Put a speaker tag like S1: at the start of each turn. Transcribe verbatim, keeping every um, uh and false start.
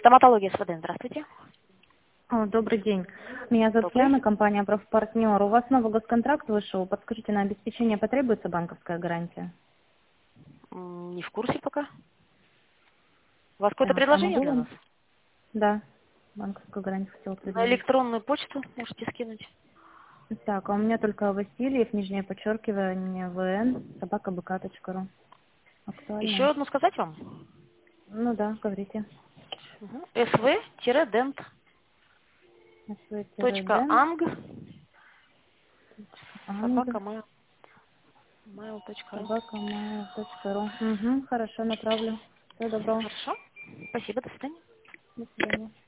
S1: Стоматология СВД, здравствуйте.
S2: О, добрый день. Меня зовут
S1: Добрый.
S2: Яна, компания «Профпартнер». У вас новый госконтракт вышел. Подскажите, на обеспечение потребуется банковская гарантия?
S1: М, Не в курсе пока. У вас какое-то
S2: Так, а
S1: предложение
S2: могу
S1: для
S2: вам?
S1: нас?
S2: Да, банковскую гарантию хотела
S1: На
S2: предложить.
S1: электронную почту можете скинуть.
S2: Так, а у меня только Васильев, нижнее подчеркивание, ВН, собака бэ ка точка ру.
S1: Еще
S2: Актуально?
S1: одну сказать вам?
S2: Ну да, говорите.
S1: sv-dent. Точка
S2: sv-дент,
S1: анг.
S2: анг,
S1: Собака mail. mail точка ру.
S2: собака mail точка ру. Угу, хорошо, направлю. Всего доброго.
S1: Хорошо. Спасибо, до свидания.
S2: До свидания.